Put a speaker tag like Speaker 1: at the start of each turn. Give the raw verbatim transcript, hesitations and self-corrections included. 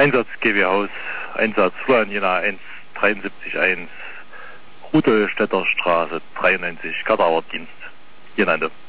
Speaker 1: Einsatz G W Haus, Einsatz Florian Jena eins drei sieben eins, Rudolstädter Straße dreiundneunzig, Kadauerdienst, Jenande.